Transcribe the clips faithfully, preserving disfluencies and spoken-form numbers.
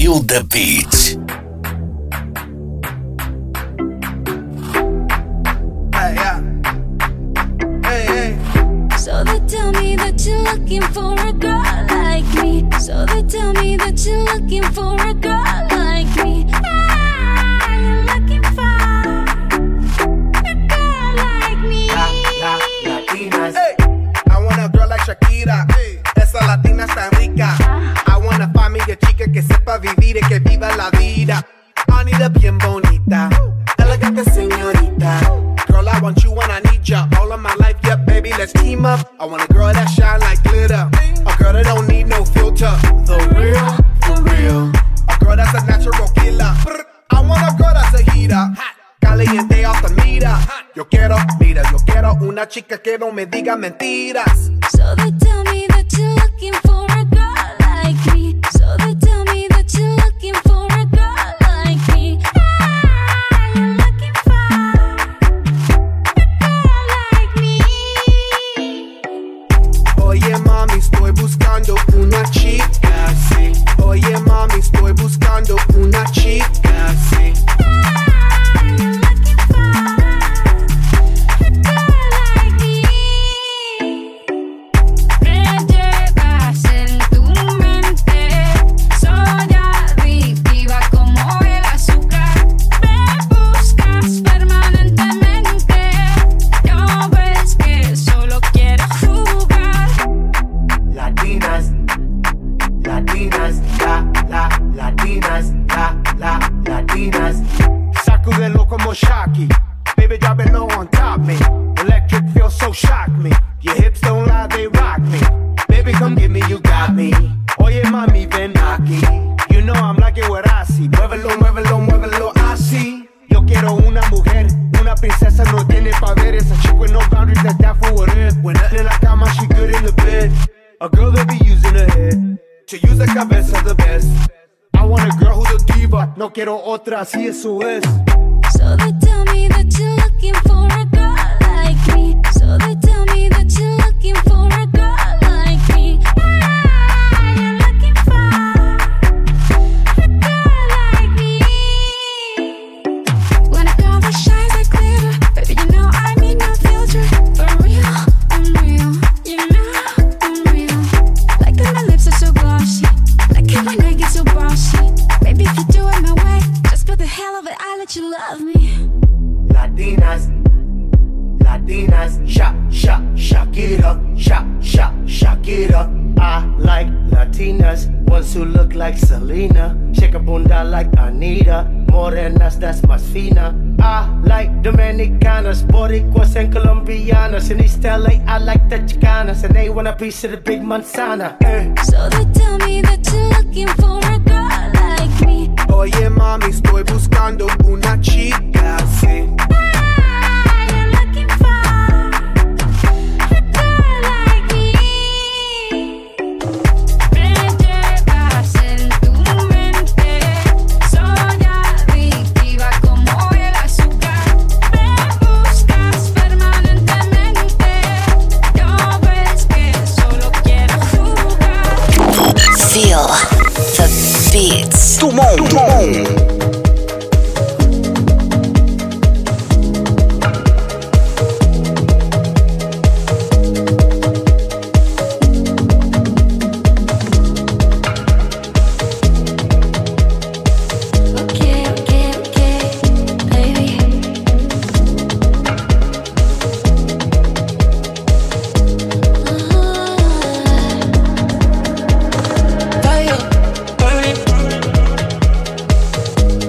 Feel the beat. Hey, yeah. Hey, hey. So they tell me that you're looking for a girl like me. So they tell me that you're looking for a girl like me. Ah, you're looking for a girl like me. La, la, Latinas. Hey. I want a girl like Shakira. Hey. Esa latina está rica. I wanna find me a chica que sepa vivir y que viva la vida. Anita bien bonita, elegante señorita. Girl, I want you and I need ya. All of my life, yeah, baby, let's team up. I want a girl that shine like glitter, a girl that don't need no filter. The real, for real. A girl that's a natural killer. I want a girl that's a heater, caliente off the meter. Yo quiero, mira, yo quiero una chica que no me diga mentiras. So they tell me that you're looking for a girl like me. So they tell me that you're looking for a girl like me. Ah, you're looking for a girl like me. Oye mami, estoy buscando una chica, sí. Oye mami, estoy buscando una chica, sí. Ah, you're looking for a girl like me. Me llevas en tu mente, soy adictiva como el azúcar. Me buscas permanentemente, no ves que solo quiero jugar. Latinas, latinas, la, la, latinas, la, la, latinas. Sacudelo como Shocky, baby drop it low on top me. Electric feel so shock me. Your hips don't lie, they rock me. Baby come get me, you got me. Oye mami, ven aquí. You know I'm liking what I see. Muévelo, muévelo, muévelo así. Yo quiero una mujer, una princesa no tiene poderes. A chick with no boundaries, that's that for what it is. When nothing in la cama, she good in the bed. A girl that be using her head to use the cabeza the best. I want a girl who's a diva, no quiero otra, así eso es. So they tell me that you're looking for a girl like me. So they tell me that you're looking for a girl like me. Ah, you're looking for a girl like me. Want a girl that shines like glitter, baby, you know I need no filter. For real, I'm real, you know I'm real. Like that my lips are so glossy, like it when I get so bossy. Baby, if you do it my way, just for the hell of it, I'll let you love me. Latinas, Latinas, Sha, Sha, Shakira, Sha, Sha, Shakira. I like Latinas, ones who look like Selena, shake a bunda like Anita, morenas that's más fina. I like Dominicanas, Boricuas and Colombianas. In East L A, I like the Chicanas, and they want a piece of the big manzana. Eh. So they tell me that you're looking for a girl like me. Oye mami, estoy buscando una chica, sí. Ah, you're looking for a girl like me. Me llevas en tu mente, soy adictiva como el azúcar. Me buscas permanentemente, no ves que solo quiero jugar. Feel the beats. Tout le monde, tout le monde. Okay, okay, okay, baby. Fire, burning.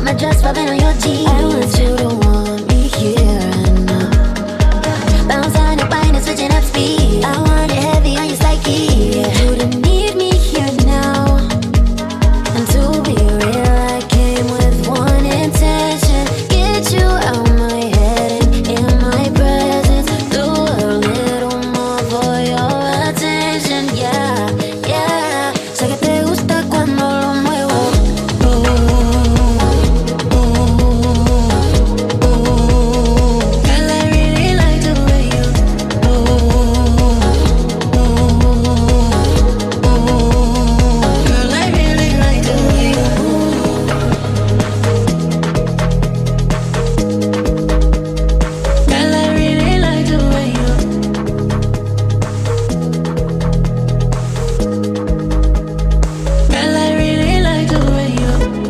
my dress rubbing on your jeans. I want you to want me here and now. Bounce on your body and switching up speed. I want it heavy on your psyche. Yeah. You didn't need me here now. And to be real, I came with one intention: get you out my head and in my presence. Do a little more for your attention. Yeah, yeah. Sé que te gusta cuando lo muevo. Girl, I really like the way you Girl, I really like the way you Girl, I really like the way you Girl, I really like the way you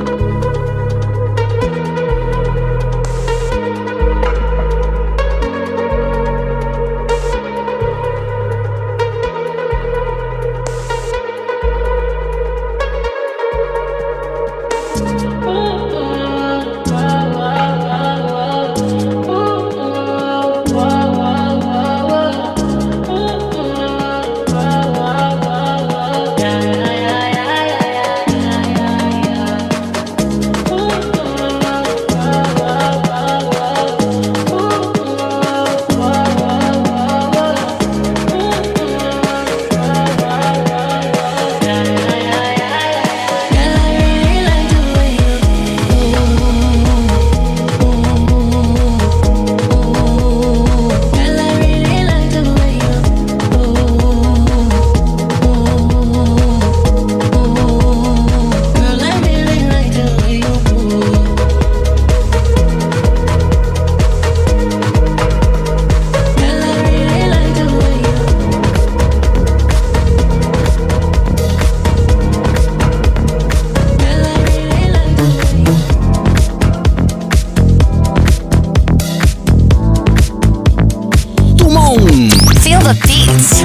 Feel the beats.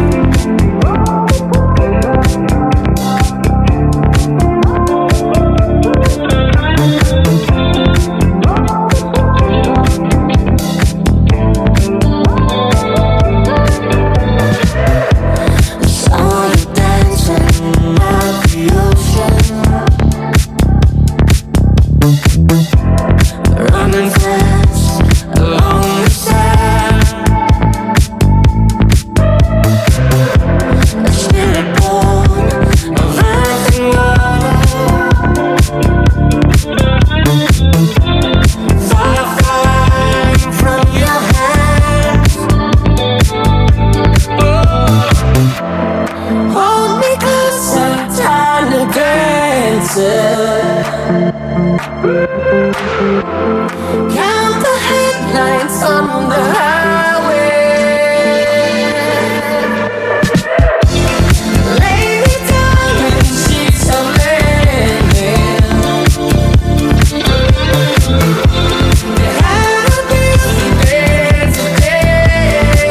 saw you dancing at the ocean, running fast along the sand. A spirit born of earth and water, fire flying from your hands. Hold me closer, time to dance. Count the headlights on the highway. Lay me down in sheets of linen. There had to be there today.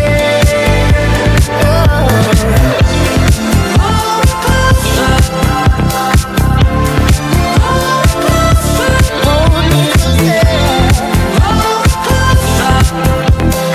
Hold closer, hold closer, hold me closer, hold closer.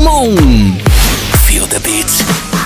Moon. Feel the beats.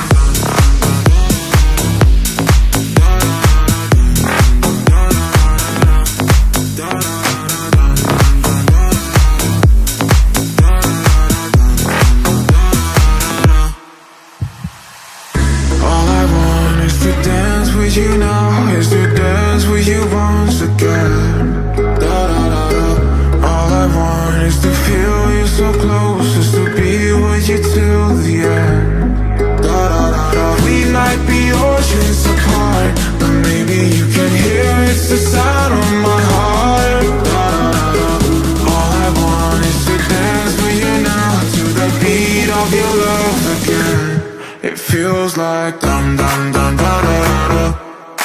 You now is to dance with you once again. Da, da, da, da. All I want is to feel you so close, is to be with you till the end. Da, da, da, da. We might be oceans apart, but maybe you can hear it's the sound of my heart. Da, da, da, da. All I want is to dance with you now to the beat of your love again. It feels like dum dum dum da da da da.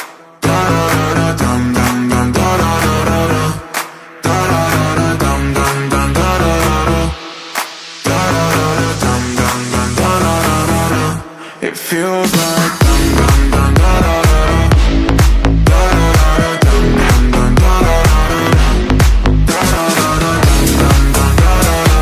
It feels like dum dum dum da da da da da da dum dum dum da da da da da dum dum dum da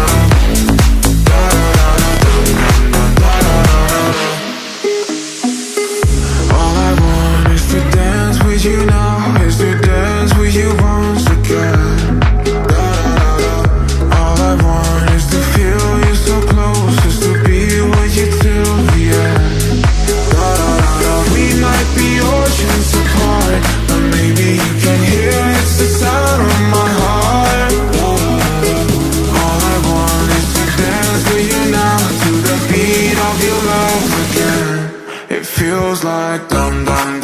da. All I want is to dance with you now, is to dance with you once again. Da da da. All I want is to feel you so close, is to be with you till the end. Oceans apart, but maybe you can hear it's the sound of my heart. All I want is to dance with you now to the beat of your love again. It feels like dum dum